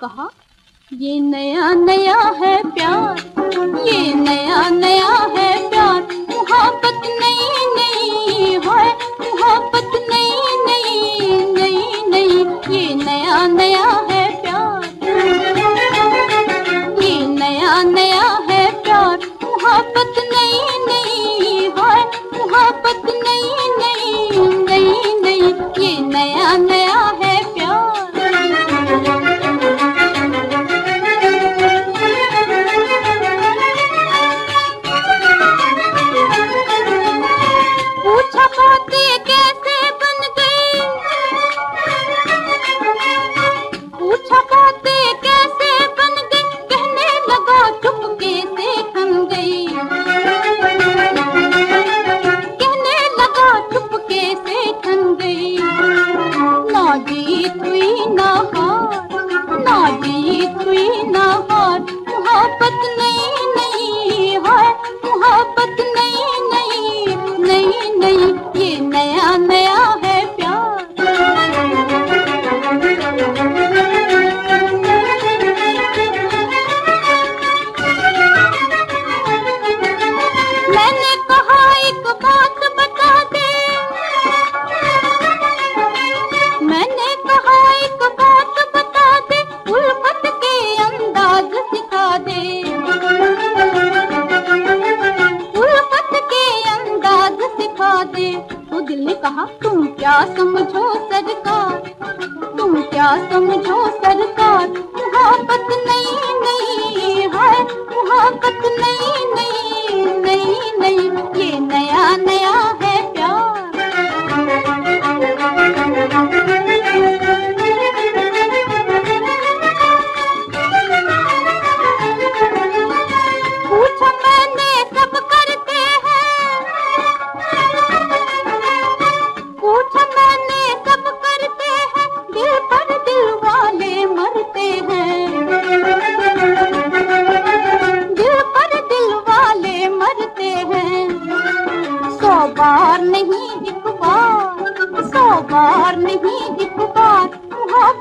कहा, ये नया नया है प्यार, ये नया नया है प्यार, मोहब्बत नई नई है, मोहब्बत नई नई नई नई, ये नया नया है प्यार, ये नया नया है प्यार, मोहब्बत नई नई है, मोहब्बत नई नई नई नई, ये नया नया है प्यार। पूछा बातें कैसे बन गई, पूछा बातें कैसे बन गई, कहने लगा चुपके से थम गई, कहने लगा चुपके से थम गई। ना जीत हुई ना हार, ना जीत हुई ना हार, मोहब्बत नई नई है, मोहब्बत नई नई नई नई, ये नया नया है प्यार। मैंने कहा एक बात बता दे, मैंने कहा एक बात बता दे, उल्फत के अंदाज सिखा दे, उल्फत के अंदाज सिखा दे। तो दिल ने कहा, तुम क्या समझो सरकार, तुम क्या समझो सरकार, मोहब्बत नई नई है, मोहब्बत नई नई नई नई, ये नया नया है प्यार। पूछा मैंने सब करते हैं, पूछा मैंने सब करते हैं, दिल पर दिल वाले मरते हैं, दिल पर दिल वाले मरते हैं। 100 बार नहीं एक बार, 100 बार नहीं एक बार,